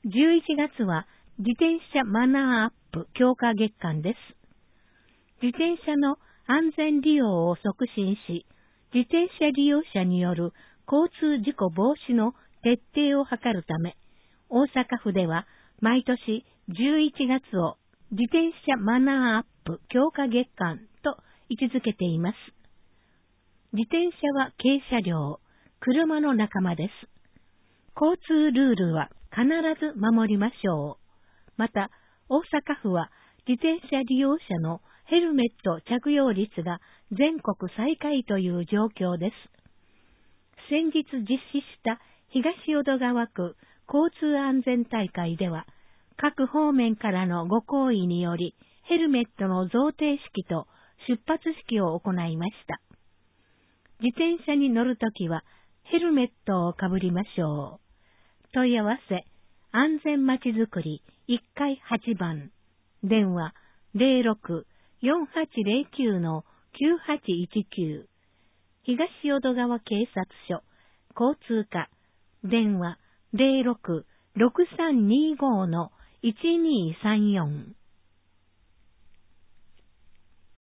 11月は自転車マナーアップ強化月間です。自転車の安全利用を促進し、自転車利用者による交通事故防止の徹底を図るため、大阪府では毎年11月を自転車マナーアップ強化月間と位置づけています。自転車は軽車両、車の仲間です。交通ルールは必ず守りましょう。また、大阪府は自転車利用者のヘルメット着用率が全国最下位という状況です。先日実施した東淀川区交通安全大会では、各方面からのご好意により、ヘルメットの贈呈式と出発式を行いました。自転車に乗るときはヘルメットをかぶりましょう。問い合わせ、安全まちづくり1階8番、電話 06-4809-9819、東淀川警察署、交通課、電話 06-6325-1234